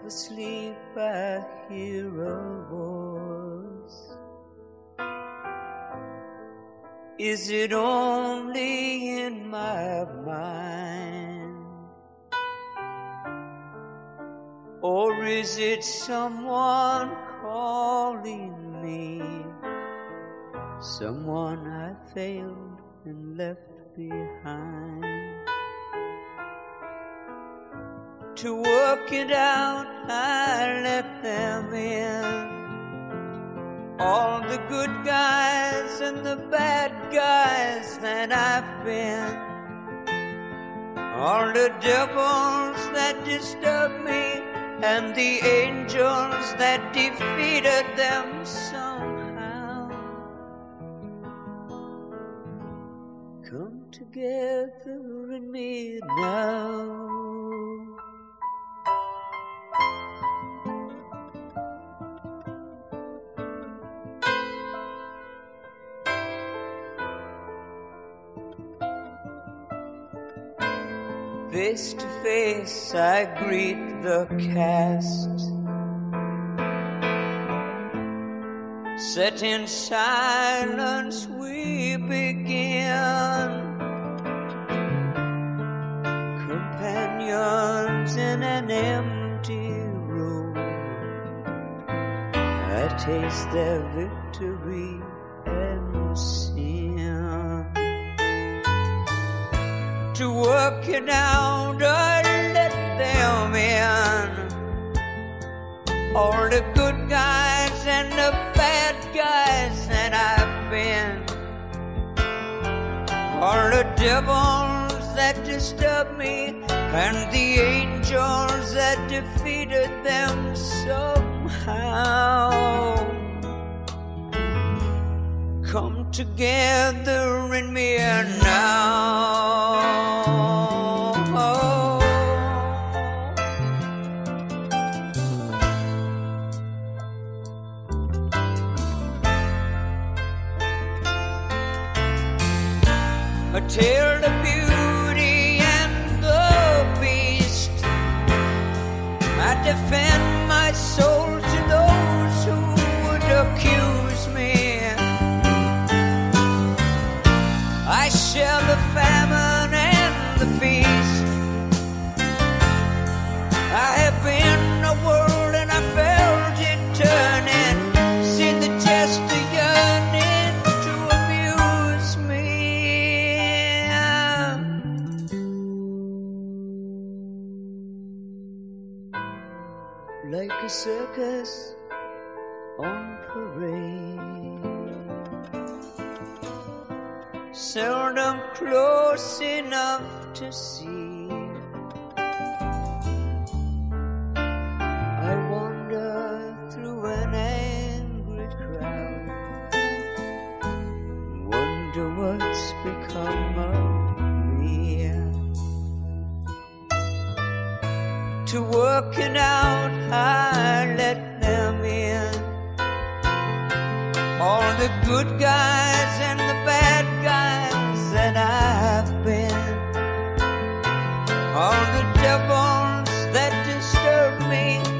asleep I hear a voice. Is it only in my mind? Or is it someone calling me? Someone I failed and left behind. To work it out, I let them in. All the good guys and the bad guys that I've been. All the devils that disturb me and the angels that defeated them somehow come together in me now. Face to face I greet the cast, set in silence we begin. Companions in an empty room, I taste their victory and sin. To work it out, I let them in. All the good guys and the bad guys that I've been. All the devils that disturb me and the angels that defeated them somehow come together in me now. A tale of beauty and the beast. I defend my soul to those who would accuse me. I share the famine and the feast. I have been a world and I felt it turning. Seen the jester yearning to amuse me. Like a circus on parade, seldom close enough to see. I wander through an angry crowd, wonder what's become of me. To work it out, I let them in. All the good guys and the bad guys that I've been. All the devils that disturb me